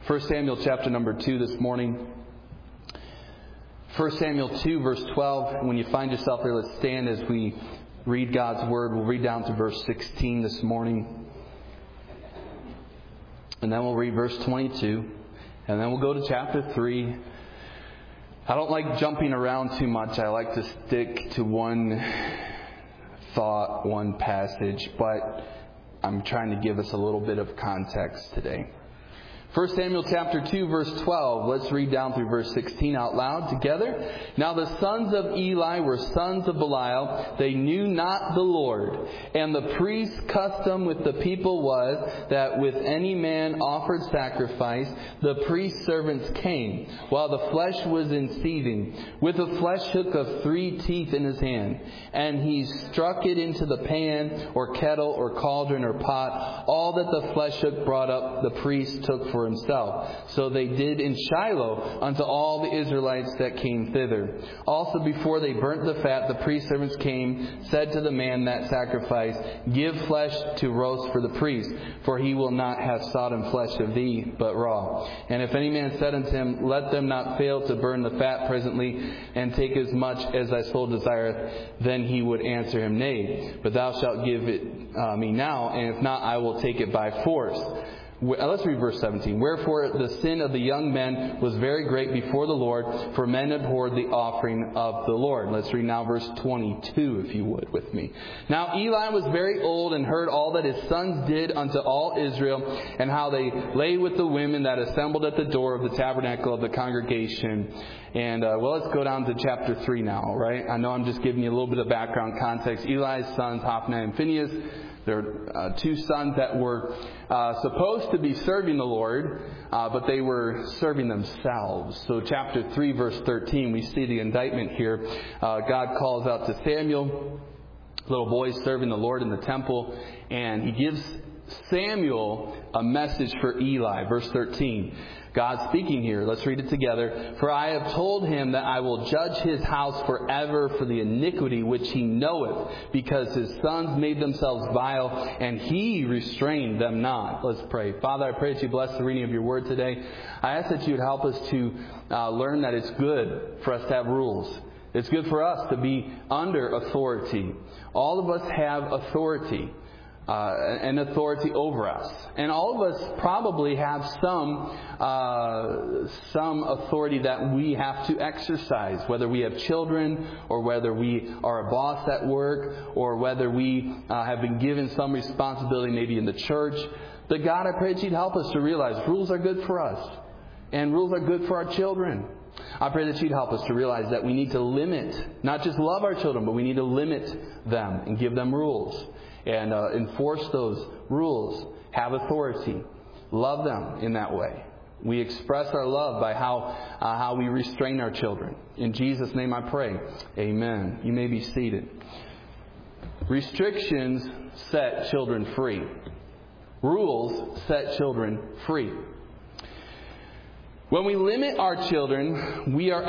1 Samuel chapter number 2 this morning. 1 Samuel 2 verse 12. When you find yourself there, let's stand as we read God's Word. We'll read down to verse 16 this morning. And then we'll read verse 22. And then we'll go to chapter 3. I don't like jumping around too much. I like to stick to one thought, one passage. But I'm trying to give us a little bit of context today. 1 Samuel chapter 2 verse 12. Let's read down through verse 16 out loud together. Now the sons of Eli were sons of Belial. They knew not the Lord. And the priest's custom with the people was that with any man offered sacrifice, the priest's servants came, while the flesh was in seething, with a flesh hook of 3 teeth in his hand. And he struck it into the pan, or kettle, or cauldron, or pot. All that the flesh hook brought up, the priest took for himself. So they did in Shiloh unto all the Israelites that came thither. Also before they burnt the fat, the priest's servants came, said to the man that sacrificed, Give flesh to roast for the priest, for he will not have sodden flesh of thee, but raw. And if any man said unto him, Let them not fail to burn the fat presently, and take as much as thy soul desireth, then he would answer him, Nay, but thou shalt give it me now, and if not, I will take it by force. Let's read verse 17. Wherefore the sin of the young men was very great before the Lord, for men abhorred the offering of the Lord. Let's read now verse 22, if you would, with me. Now Eli was very old, and heard all that his sons did unto all Israel, and how they lay with the women that assembled at the door of the tabernacle of the congregation. And, let's go down to chapter 3 now, right? I know I'm just giving you a little bit of background context. Eli's sons, Hophni and Phinehas, they're 2 sons that were supposed to be serving the Lord, but they were serving themselves. So chapter 3, verse 13, we see the indictment here. God calls out to Samuel, little boy serving the Lord in the temple, and he gives Samuel a message for Eli. Verse 13. God speaking here. Let's read it together. For I have told him that I will judge his house forever for the iniquity which he knoweth, because his sons made themselves vile, and he restrained them not. Let's pray. Father, I pray that you bless the reading of your word today. I ask that you would help us to learn that it's good for us to have rules. It's good for us to be under authority. All of us have authority. An authority over us. And all of us probably have some authority that we have to exercise, whether we have children, or whether we are a boss at work, or whether we have been given some responsibility maybe in the church. But God, I pray that you'd help us to realize rules are good for us, and rules are good for our children. I pray that you'd help us to realize that we need to limit, not just love our children, but we need to limit them and give them rules. And enforce those rules, have authority, love them in that way. We express our love by how we restrain our children. In Jesus' name I pray. Amen. You may be seated. Restrictions set children free. Rules set children free. When we limit our children, we are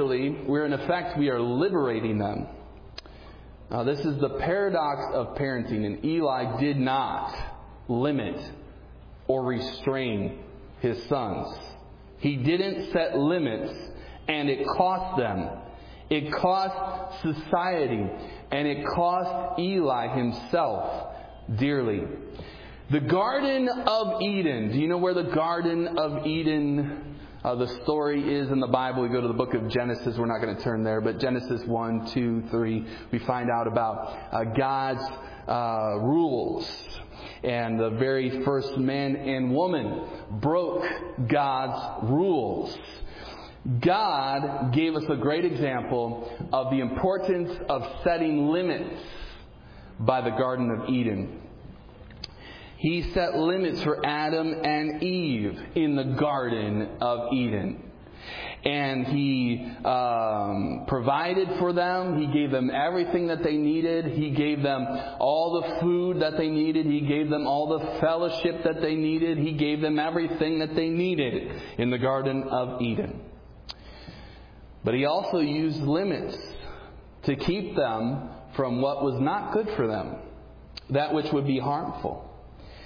liberating them. This is the paradox of parenting, and Eli did not limit or restrain his sons. He didn't set limits, and it cost them. It cost society, and it cost Eli himself dearly. The Garden of Eden. Do you know where the Garden of Eden the story is in the Bible? We go to the book of Genesis. We're not going to turn there, but Genesis 1, 2, 3, we find out about God's rules. And the very first man and woman broke God's rules. God gave us a great example of the importance of setting limits by the Garden of Eden. He set limits for Adam and Eve in the Garden of Eden. And He provided for them. He gave them everything that they needed. He gave them all the food that they needed. He gave them all the fellowship that they needed. He gave them everything that they needed in the Garden of Eden. But He also used limits to keep them from what was not good for them, that which would be harmful.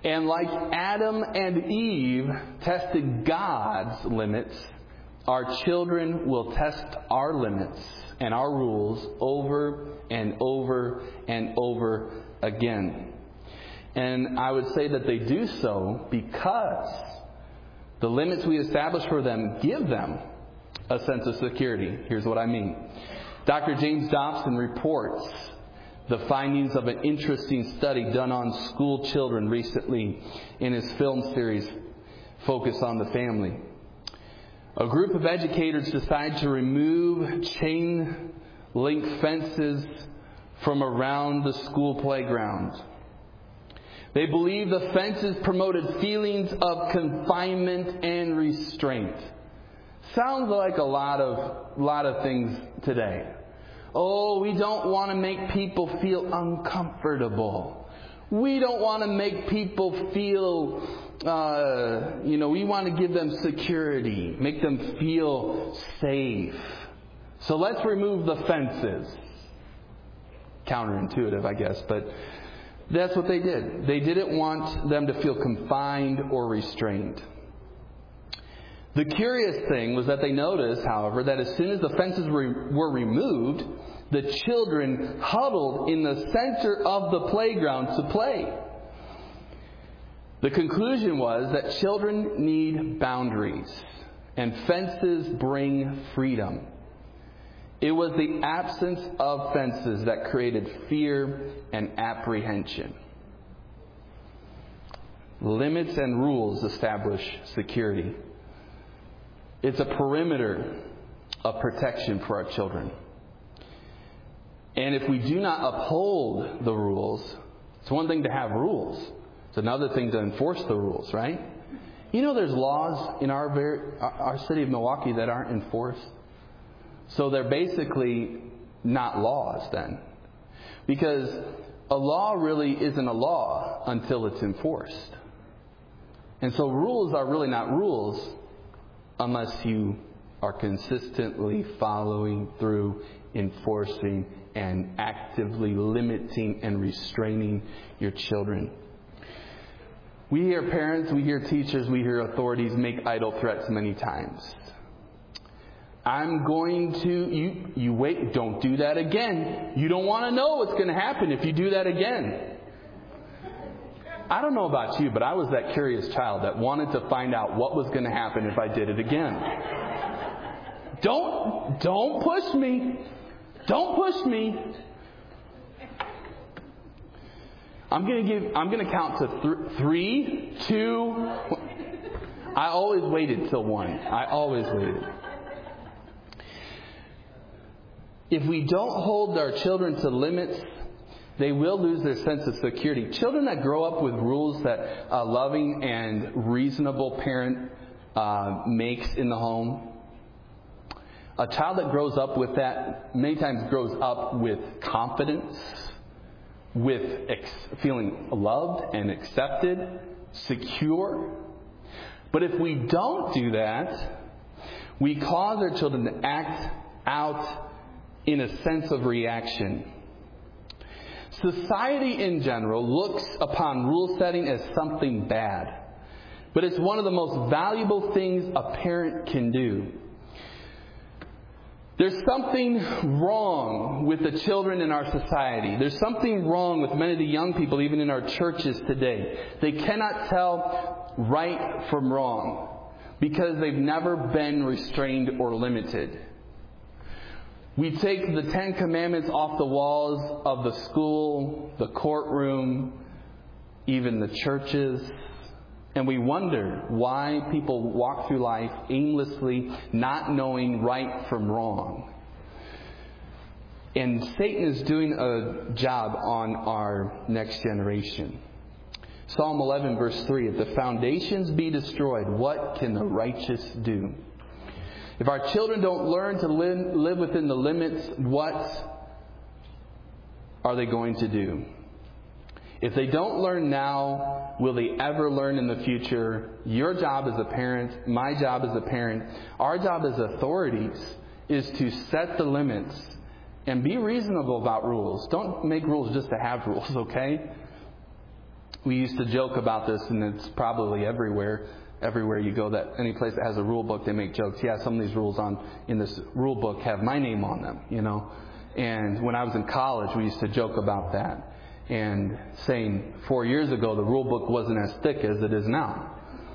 And like Adam and Eve tested God's limits, our children will test our limits and our rules over and over and over again. And I would say that they do so because the limits we establish for them give them a sense of security. Here's what I mean. Dr. James Dobson reports the findings of an interesting study done on school children recently in his film series, Focus on the Family. A group of educators decided to remove chain link fences from around the school playground. They believe the fences promoted feelings of confinement and restraint. Sounds like a lot of things today. Oh, we don't want to make people feel uncomfortable. We don't want to make people feel, we want to give them security, make them feel safe. So let's remove the fences. Counterintuitive, I guess, but that's what they did. They didn't want them to feel confined or restrained. The curious thing was that they noticed, however, that as soon as the fences were removed, the children huddled in the center of the playground to play. The conclusion was that children need boundaries, and fences bring freedom. It was the absence of fences that created fear and apprehension. Limits and rules establish security. It's a perimeter of protection for our children. And if we do not uphold the rules, it's one thing to have rules. It's another thing to enforce the rules, right? You know there's laws in our city of Milwaukee that aren't enforced. So they're basically not laws then. Because a law really isn't a law until it's enforced. And so rules are really not rules unless you are consistently following through, enforcing, and actively limiting and restraining your children. We hear parents, we hear teachers, we hear authorities make idle threats many times. I'm going to, you wait, don't do that again. You don't want to know what's going to happen if you do that again. I don't know about you, but I was that curious child that wanted to find out what was going to happen if I did it again. Don't push me. Don't push me. I'm going to count to 3, 2. I always waited till 1. I always waited. If we don't hold our children to limits, they will lose their sense of security. Children that grow up with rules that a loving and reasonable parent makes in the home, a child that grows up with that many times grows up with confidence, with feeling loved and accepted, secure. But if we don't do that, we cause our children to act out in a sense of reaction. Society in general looks upon rule setting as something bad, but it's one of the most valuable things a parent can do. There's something wrong with the children in our society. There's something wrong with many of the young people, even in our churches today. They cannot tell right from wrong because they've never been restrained or limited. We take the 10 Commandments off the walls of the school, the courtroom, even the churches, and we wonder why people walk through life aimlessly, not knowing right from wrong. And Satan is doing a job on our next generation. Psalm 11, verse 3, if the foundations be destroyed, what can the righteous do? If our children don't learn to live within the limits, what are they going to do? If they don't learn now, will they ever learn in the future? Your job as a parent, my job as a parent, our job as authorities is to set the limits and be reasonable about rules. Don't make rules just to have rules, okay? We used to joke about this, and it's probably everywhere. Everywhere you go, that any place that has a rule book, they make jokes. Yeah, some of these rules in this rule book have my name on them, And when I was in college, we used to joke about that. And saying 4 years ago, the rule book wasn't as thick as it is now,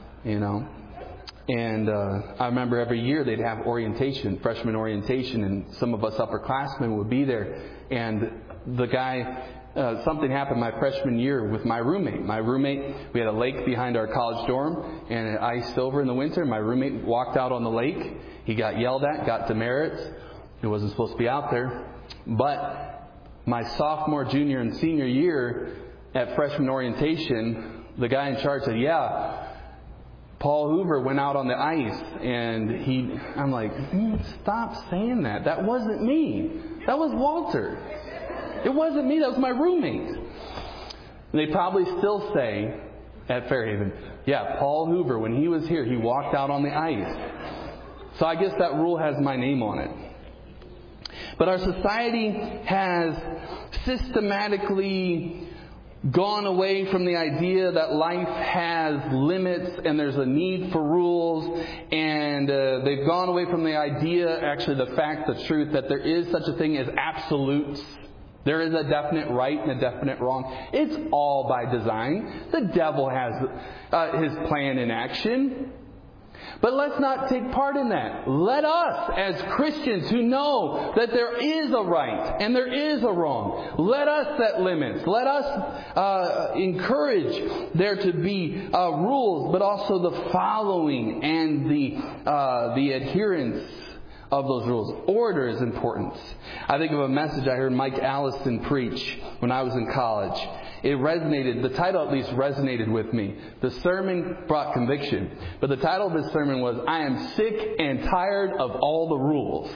And I remember every year they'd have orientation, freshman orientation, and some of us upperclassmen would be there. And the guy, something happened my freshman year with my roommate. We had a lake behind our college dorm, and it iced over in the winter. My roommate walked out on the lake. He got yelled at, got demerits. He wasn't supposed to be out there. But my sophomore, junior, and senior year at freshman orientation, the guy in charge said, yeah, Paul Hoover went out on the ice. And I'm like, stop saying that. That wasn't me. That was Walter. It wasn't me. That was my roommate. And they probably still say at Fairhaven, yeah, Paul Hoover, when he was here, he walked out on the ice. So I guess that rule has my name on it. But our society has systematically gone away from the idea that life has limits and there's a need for rules. And they've gone away from the idea, actually the fact, the truth, that there is such a thing as absolutes. There is a definite right and a definite wrong. It's all by design. The devil has his plan in action. But let's not take part in that. Let us, as Christians who know that there is a right and there is a wrong, let us set limits. Let us encourage there to be rules, but also the following and the adherence of those rules. Order is important. I think of a message I heard Mike Allison preach when I was in college. It resonated, the title at least resonated with me. The sermon brought conviction. But the title of his sermon was, I am sick and tired of all the rules.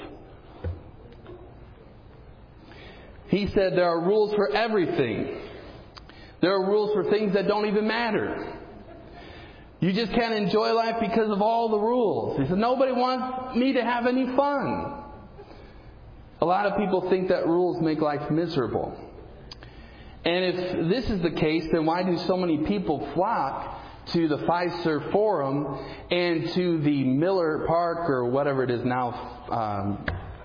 He said there are rules for everything. There are rules for things that don't even matter. You just can't enjoy life because of all the rules. He said, nobody wants me to have any fun. A lot of people think that rules make life miserable. And if this is the case, then why do so many people flock to the Fiserv Forum and to the Miller Park or whatever it is now,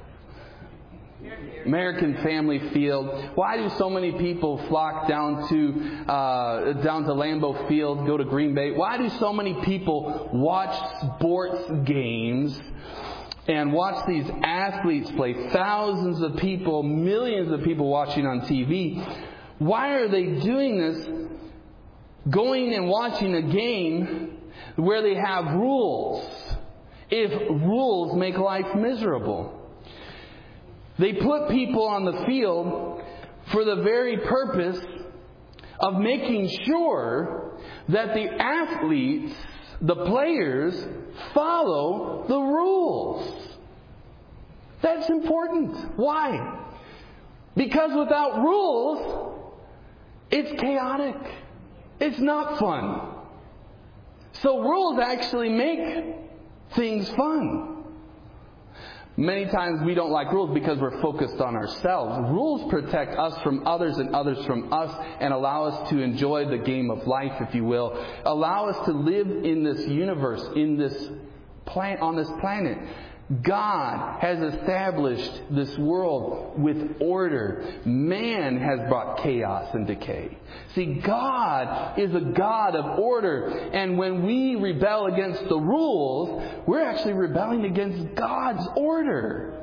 American Family Field? Why do so many people flock down to Lambeau Field, go to Green Bay? Why do so many people watch sports games and watch these athletes play? Thousands of people, millions of people watching on TV. Why are they doing this? Going and watching a game where they have rules. If rules make life miserable. They put people on the field for the very purpose of making sure that the athletes, the players, follow the rules. That's important. Why? Because without rules, it's chaotic. It's not fun. So rules actually make things fun. Many times we don't like rules because we're focused on ourselves. Rules protect us from others and others from us and allow us to enjoy the game of life, if you will. Allow us to live in this universe, on this planet. God has established this world with order. Man has brought chaos and decay. See, God is a God of order. And when we rebel against the rules, we're actually rebelling against God's order.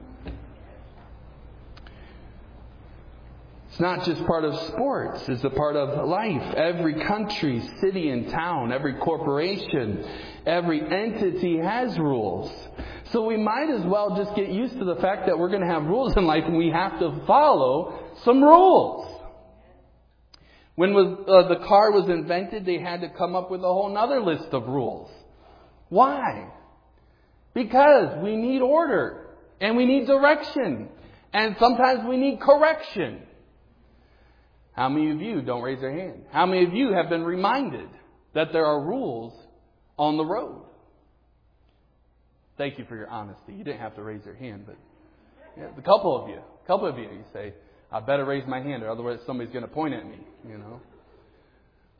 It's not just part of sports. It's a part of life. Every country, city, and town, every corporation, every entity has rules. So we might as well just get used to the fact that we're going to have rules in life and we have to follow some rules. When the car was invented, they had to come up with a whole other list of rules. Why? Because we need order and we need direction and sometimes we need correction. How many of you, don't raise your hand, how many of you have been reminded that there are rules on the road? Thank you for your honesty. You didn't have to raise your hand, but yeah, a couple of you say, I better raise my hand or otherwise somebody's going to point at me,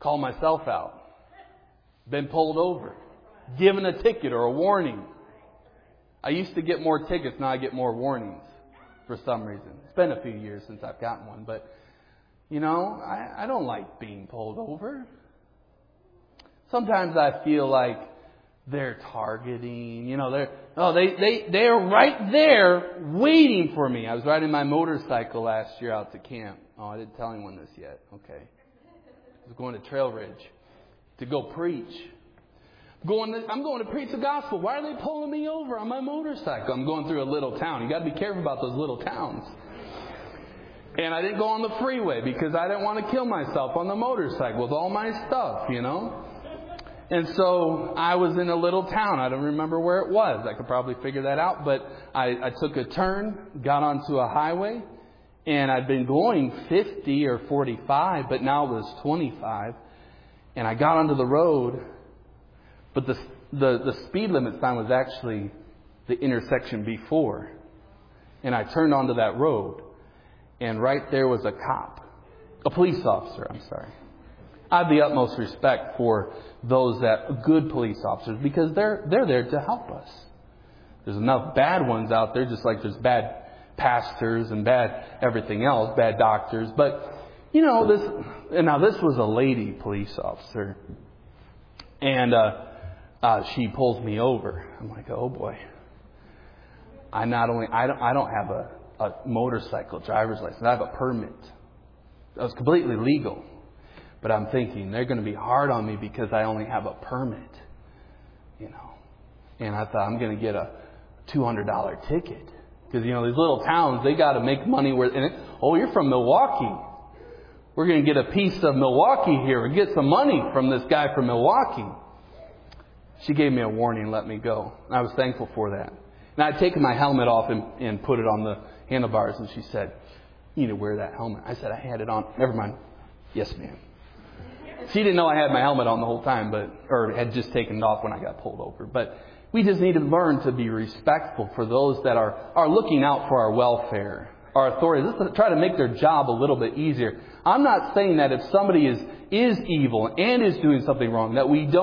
call myself out, been pulled over, given a ticket or a warning. I used to get more tickets, now I get more warnings for some reason. It's been a few years since I've gotten one, but I don't like being pulled over. Sometimes I feel like they're targeting, they're right there waiting for me. I was riding my motorcycle last year out to camp. Oh, I didn't tell anyone this yet. Okay. I was going to Trail Ridge to go preach. I'm going to preach the gospel. Why are they pulling me over on my motorcycle? I'm going through a little town. You got to be careful about those little towns. And I didn't go on the freeway because I didn't want to kill myself on the motorcycle with all my stuff, And so I was in a little town. I don't remember where it was. I could probably figure that out. But I took a turn, got onto a highway, and I'd been going 50 or 45, but now it was 25. And I got onto the road, but the speed limit sign was actually the intersection before. And I turned onto that road, and right there was a cop, a police officer, I'm sorry. I have the utmost respect for those good police officers because they're there to help us. There's enough bad ones out there, just like there's bad pastors and bad everything else, bad doctors. But, this was a lady police officer. And she pulls me over. I'm like, oh boy. I don't have a motorcycle driver's license. I have a permit. That was completely legal. But I'm thinking they're going to be hard on me because I only have a permit, And I thought I'm going to get a $200 ticket because these little towns, they got to make money you're from Milwaukee. We're going to get a piece of Milwaukee here and get some money from this guy from Milwaukee. She gave me a warning and let me go. And I was thankful for that. And I'd taken my helmet off and put it on the handlebars, and she said, "You need to wear that helmet." I said, "I had it on." Never mind. Yes, ma'am. She didn't know I had my helmet on the whole time, or had just taken it off when I got pulled over. But we just need to learn to be respectful for those that are looking out for our welfare, our authorities. Let's try to make their job a little bit easier. I'm not saying that if somebody is evil and is doing something wrong, that we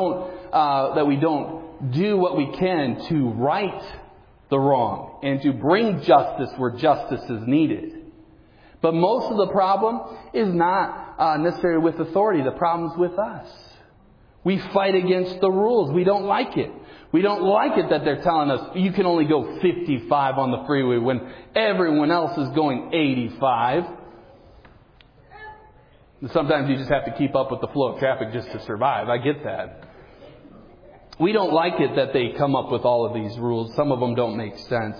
don't do what we can to right the wrong and to bring justice where justice is needed. But most of the problem is not necessarily with authority. The problem's with us. We fight against the rules. We don't like it. We don't like it that they're telling us you can only go 55 on the freeway when everyone else is going 85. Sometimes you just have to keep up with the flow of traffic just to survive. I get that. We don't like it that they come up with all of these rules. Some of them don't make sense.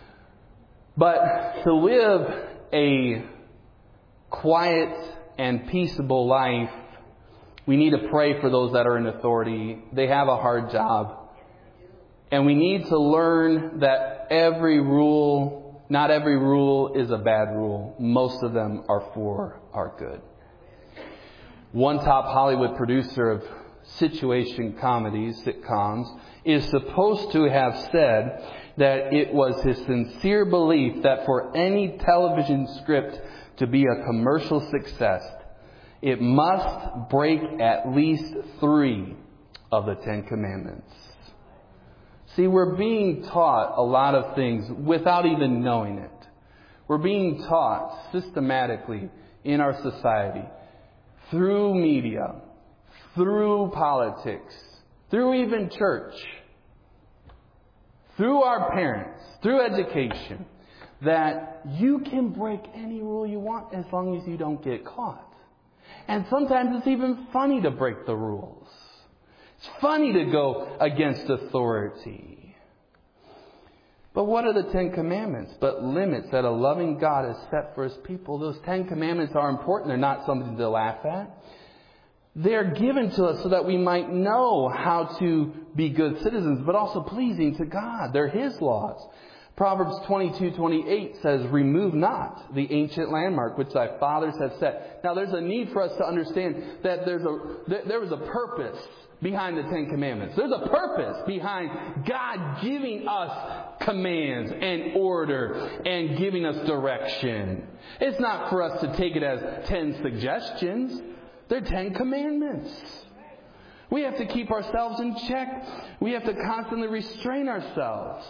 But to live a quiet and peaceable life, we need to pray for those that are in authority. They have a hard job. And we need to learn that not every rule is a bad rule. Most of them are for our good. One top Hollywood producer of situation comedies, sitcoms, is supposed to have said that it was his sincere belief that for any television script to be a commercial success, it must break at least 3 of the 10 Commandments. See, we're being taught a lot of things without even knowing it. We're being taught systematically in our society, through media, through politics, through even church, through our parents, through education, that you can break any rule you want as long as you don't get caught. And sometimes it's even funny to break the rules. It's funny to go against authority. But what are the 10 Commandments but limits that a loving God has set for His people? Those 10 Commandments are important. They're not something to laugh at. They're given to us so that we might know how to be good citizens, but also pleasing to God. They're His laws. Proverbs 22:28 says, "Remove not the ancient landmark which thy fathers have set." Now there's a need for us to understand that there was a purpose behind the 10 Commandments. There's a purpose behind God giving us commands and order and giving us direction. It's not for us to take it as 10 suggestions. They're 10 commandments. We have to keep ourselves in check. We have to constantly restrain ourselves.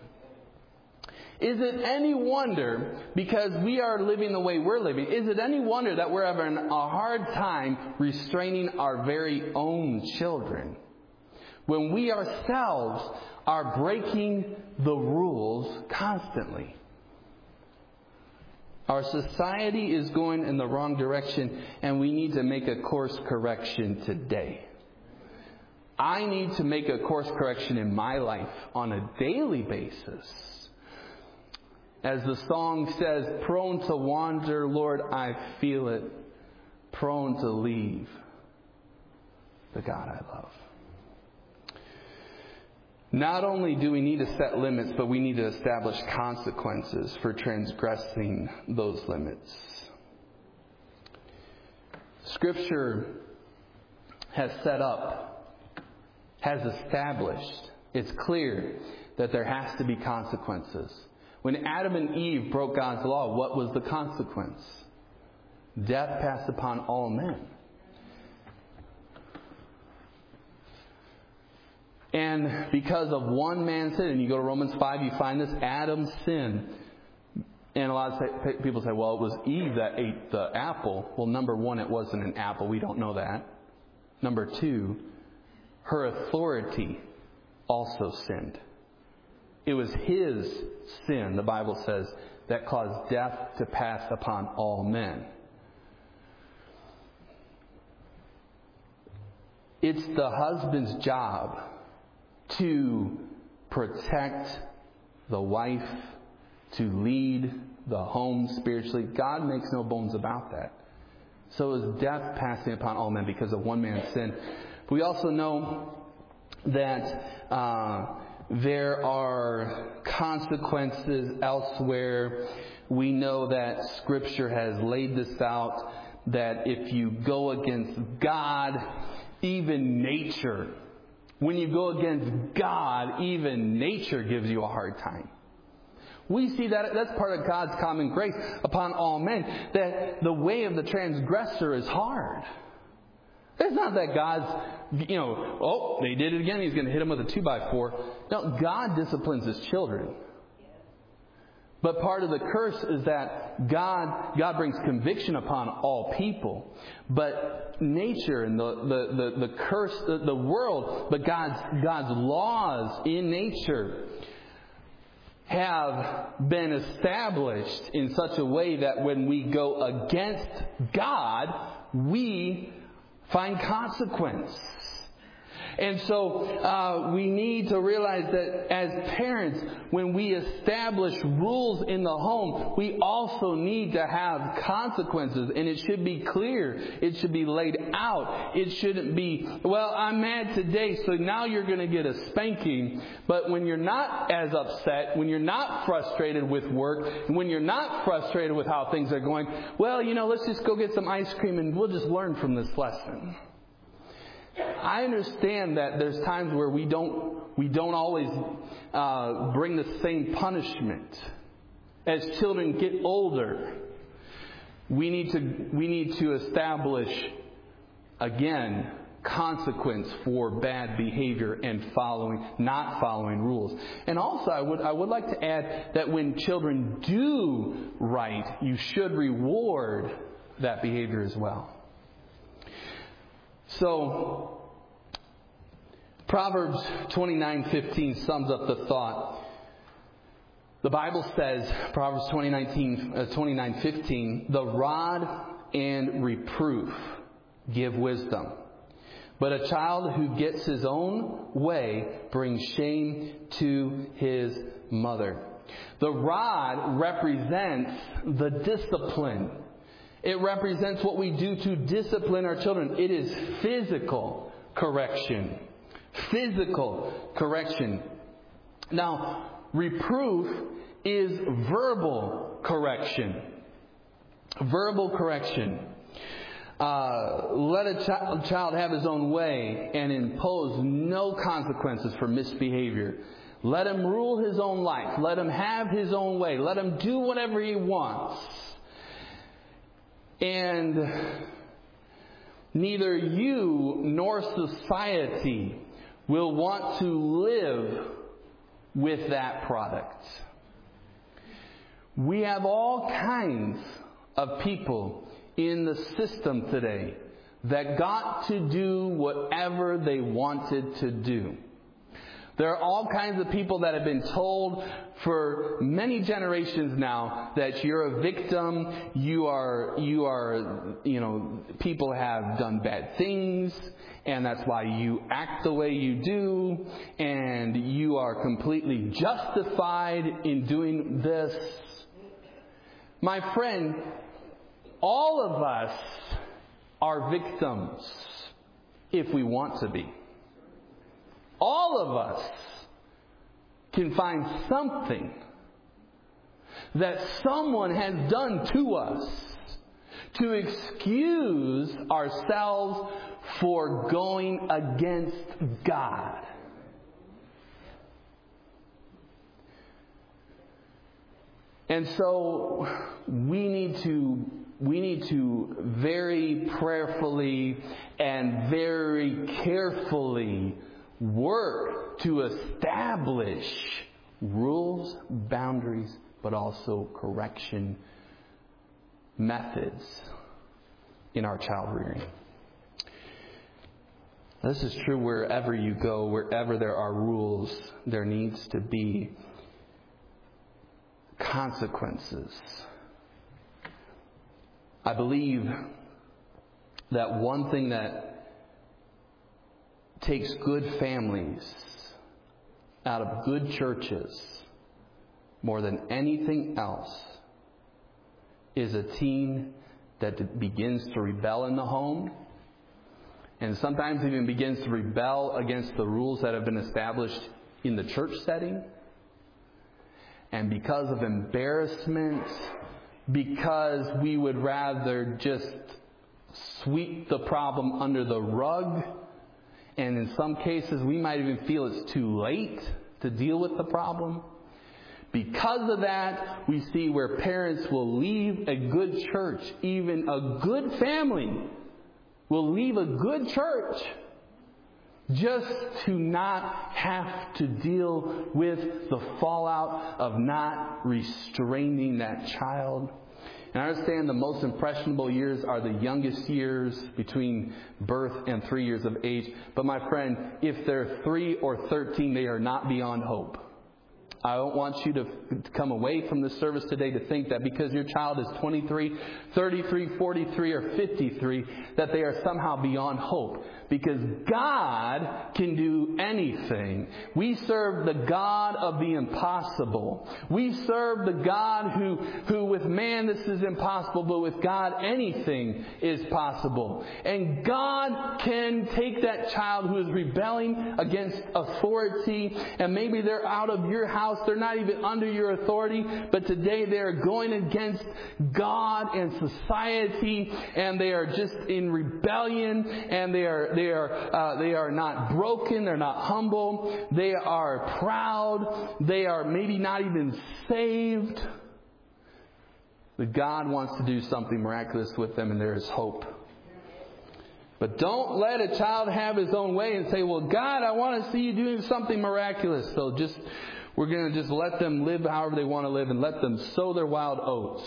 Is it any wonder, because we are living the way we're living, is it any wonder that we're having a hard time restraining our very own children? When we ourselves are breaking the rules constantly. Our society is going in the wrong direction, and we need to make a course correction today. I need to make a course correction in my life on a daily basis. As the song says, prone to wander, Lord, I feel it. Prone to leave the God I love. Not only do we need to set limits, but we need to establish consequences for transgressing those limits. Scripture has set up, has established, it's clear that there has to be consequences. When Adam and Eve broke God's law, what was the consequence? Death passed upon all men. And because of one man's sin, and you go to Romans 5, you find this Adam's sin. And a lot of people say, well, it was Eve that ate the apple. Well, number one, it wasn't an apple. We don't know that. Number two, her authority also sinned. It was his sin, the Bible says, that caused death to pass upon all men. It's the husband's job to protect the wife, to lead the home spiritually. God makes no bones about that. So is death passing upon all men because of one man's sin. We also know that there are consequences elsewhere. We know that Scripture has laid this out, that if you go against God, even nature, when you go against God, even nature gives you a hard time. We see that that's part of God's common grace upon all men, that the way of the transgressor is hard. It's not that God's, they did it again, he's going to hit them with a 2x4. No, God disciplines his children. But part of the curse is that God brings conviction upon all people. But nature and the curse, the world, but God's laws in nature have been established in such a way that when we go against God, we find consequence. And so we need to realize that as parents, when we establish rules in the home, we also need to have consequences. And it should be clear. It should be laid out. It shouldn't be, well, I'm mad today, so now you're going to get a spanking. But when you're not as upset, when you're not frustrated with work, and when you're not frustrated with how things are going, well, let's just go get some ice cream and we'll just learn from this lesson. I understand that there's times where we don't always bring the same punishment. As children get older, we need to establish again consequence for bad behavior and not following rules. And also, I would like to add that when children do right, you should reward that behavior as well. So, Proverbs 29:15 sums up the thought. The Bible says, Proverbs 29:15, the rod and reproof give wisdom, but a child who gets his own way brings shame to his mother. The rod represents the discipline. It represents what we do to discipline our children. It is physical correction. Physical correction. Now, reproof is verbal correction. Verbal correction. Let a child have his own way and impose no consequences for misbehavior. Let him rule his own life. Let him have his own way. Let him do whatever he wants. And neither you nor society will want to live with that product. We have all kinds of people in the system today that got to do whatever they wanted to do. There are all kinds of people that have been told for many generations now that you're a victim, people have done bad things, and that's why you act the way you do, and you are completely justified in doing this. My friend, all of us are victims if we want to be. All of us can find something that someone has done to us to excuse ourselves for going against God. And so we need to very prayerfully and very carefully work to establish rules, boundaries, but also correction methods in our child rearing. This is true wherever you go, wherever there are rules, there needs to be consequences. I believe that one thing that takes good families out of good churches more than anything else is a teen that begins to rebel in the home, and sometimes even begins to rebel against the rules that have been established in the church setting. And because of embarrassment, because we would rather just sweep the problem under the rug, and in some cases we might even feel it's too late to deal with the problem. Because of that, we see where parents will leave a good church, even a good family will leave a good church just to not have to deal with the fallout of not restraining that child. And I understand the most impressionable years are the youngest years, between birth and 3 years of age. But my friend, if they're 3 or 13, they are not beyond hope. I don't want you to come away from this service today to think that because your child is 23, 33, 43, or 53, that they are somehow beyond hope. Because God can do anything. We serve the God of the impossible. We serve the God who with man this is impossible, but with God anything is possible. And God can take that child who is rebelling against authority, and maybe they're out of your house, they're not even under your authority, but today they are going against God and society, and they are just in rebellion, and they are not broken, they're not humble, they are proud, they are maybe not even saved. But God wants to do something miraculous with them, and there is hope. But don't let a child have his own way and say, well, God, I want to see you doing something miraculous. So we're going to just let them live however they want to live and let them sow their wild oats.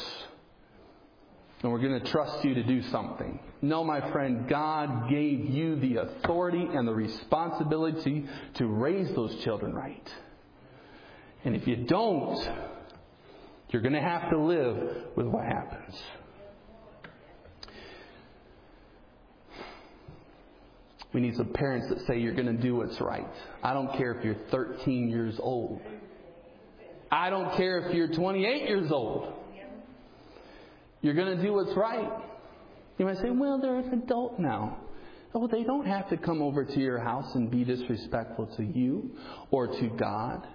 And we're going to trust you to do something. No, my friend, God gave you the authority and the responsibility to raise those children right. And if you don't, you're going to have to live with what happens. We need some parents that say you're going to do what's right. I don't care if you're 13 years old. I don't care if you're 28 years old. You're going to do what's right. You might say, well, they're an adult now. Oh, they don't have to come over to your house and be disrespectful to you or to God.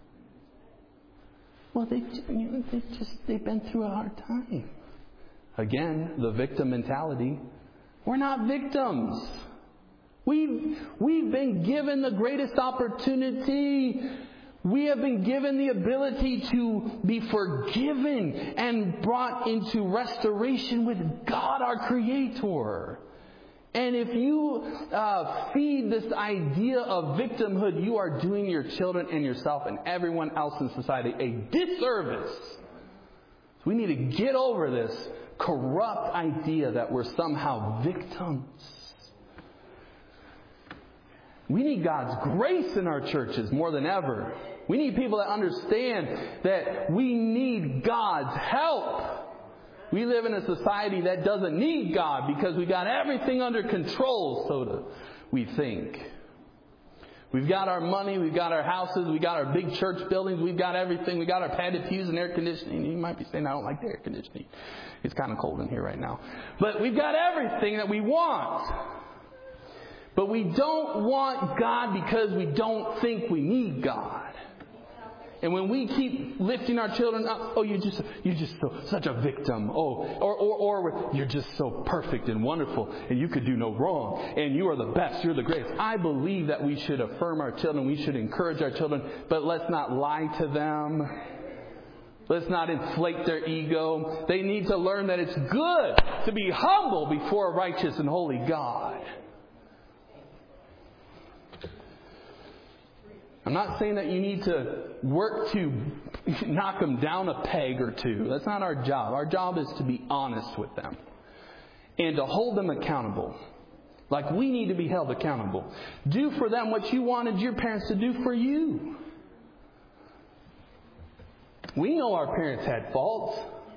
Well, they've been through a hard time. Again, the victim mentality. We're not victims. We've been given the greatest opportunity. We have been given the ability to be forgiven and brought into restoration with God, our Creator. And if you feed this idea of victimhood, you are doing your children and yourself and everyone else in society a disservice. So we need to get over this corrupt idea that we're somehow victims. We need God's grace in our churches more than ever. We need people that understand that we need God's help. We live in a society that doesn't need God because we got everything under control, we think. We've got our money, we've got our houses, we've got our big church buildings, we've got everything. We've got our padded pews and air conditioning. You might be saying, I don't like the air conditioning. It's kind of cold in here right now. But we've got everything that we want. But we don't want God because we don't think we need God. And when we keep lifting our children up, you're just such a victim. Or you're just so perfect and wonderful, and you could do no wrong, and you are the best, you're the greatest. I believe that we should affirm our children, we should encourage our children, but let's not lie to them. Let's not inflate their ego. They need to learn that it's good to be humble before a righteous and holy God. I'm not saying that you need to work to knock them down a peg or two. That's not our job. Our job is to be honest with them and to hold them accountable. Like we need to be held accountable. Do for them what you wanted your parents to do for you. We know our parents had faults.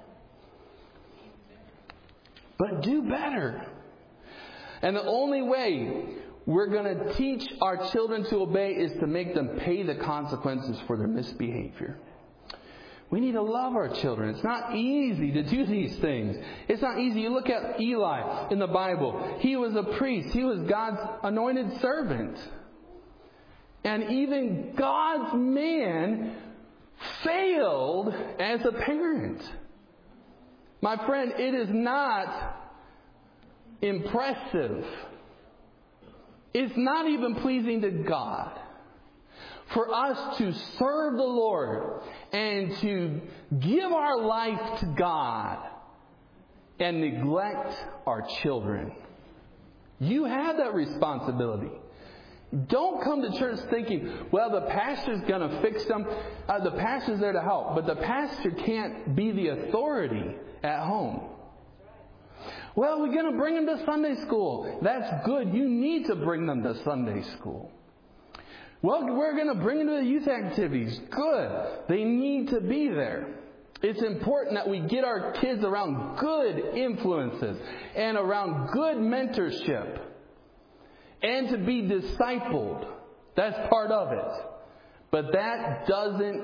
But do better. And the only way we're going to teach our children to obey is to make them pay the consequences for their misbehavior. We need to love our children. It's not easy to do these things. It's not easy. You look at Eli in the Bible. He was a priest. He was God's anointed servant. And even God's man failed as a parent. My friend, it is not impressive. It's not even pleasing to God for us to serve the Lord and to give our life to God and neglect our children. You have that responsibility. Don't come to church thinking, well, the pastor's going to fix them. The pastor's there to help. But the pastor can't be the authority at home. Well, we're going to bring them to Sunday school. That's good. You need to bring them to Sunday school. Well, we're going to bring them to the youth activities. Good. They need to be there. It's important that we get our kids around good influences and around good mentorship and to be discipled. That's part of it. But that doesn't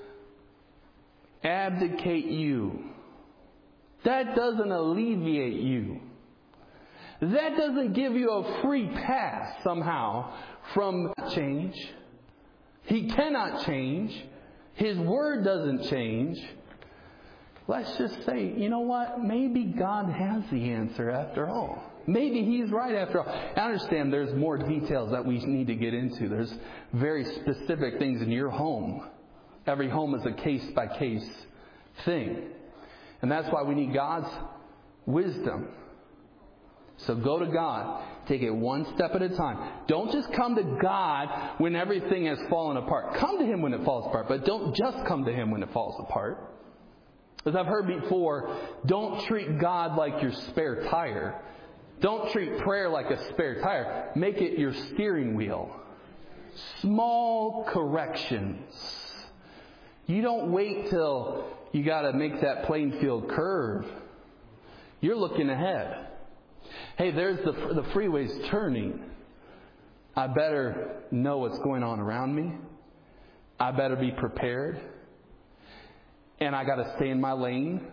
abdicate you. That doesn't alleviate you. That doesn't give you a free pass somehow from change. He cannot change. His word doesn't change. Let's just say, you know what? Maybe God has the answer after all. Maybe He's right after all. I understand there's more details that we need to get into. There's very specific things in your home. Every home is a case-by-case thing. And that's why we need God's wisdom. So go to God. Take it one step at a time. Don't just come to God when everything has fallen apart. Come to Him when it falls apart. But don't just come to Him when it falls apart. As I've heard before, don't treat God like your spare tire. Don't treat prayer like a spare tire. Make it your steering wheel. Small corrections. You don't wait till you got to make that playing field curve. You're looking ahead. Hey, there's the freeway's turning. I better know what's going on around me. I better be prepared. And I got to stay in my lane.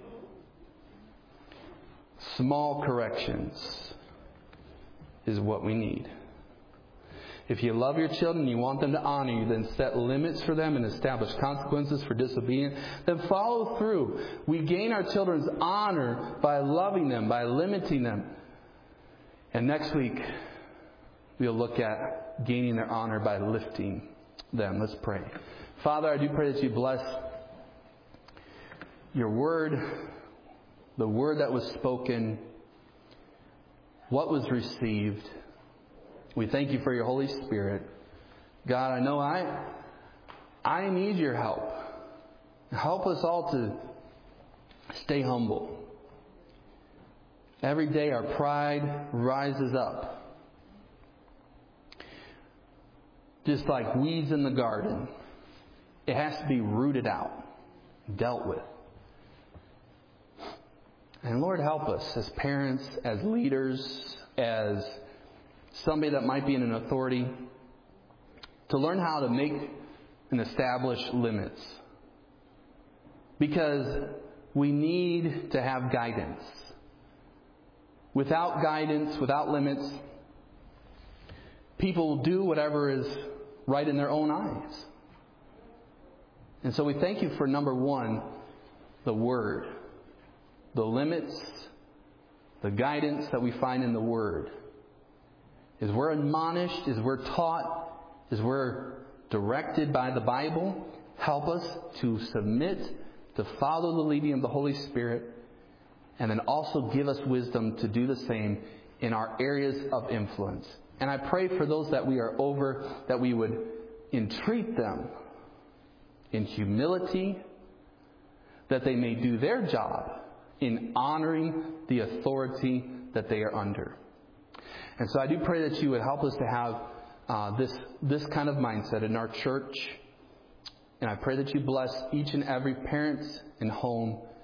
Small corrections is what we need. If you love your children, you want them to honor you, then set limits for them and establish consequences for disobedience. Then follow through. We gain our children's honor by loving them, by limiting them. And next week, we'll look at gaining their honor by lifting them. Let's pray. Father, I do pray that you bless your word, the word that was spoken. what was received. We thank you for your Holy Spirit. God, I know I need your help. Help us all to stay humble. Every day our pride rises up. Just like weeds in the garden. It has to be rooted out, dealt with. And Lord, help us as parents, as leaders, as somebody that might be in an authority, to learn how to make and establish limits. Because we need to have guidance. Without guidance, without limits, people will do whatever is right in their own eyes. And so we thank you for, number one, the Word. The limits, the guidance that we find in the Word. As we're admonished, as we're taught, as we're directed by the Bible, help us to submit, to follow the leading of the Holy Spirit, and then also give us wisdom to do the same in our areas of influence. And I pray for those that we are over, that we would entreat them in humility, that they may do their job in honoring the authority that they are under. And so I do pray that you would help us to have this kind of mindset in our church. And I pray that you bless each and every parent and home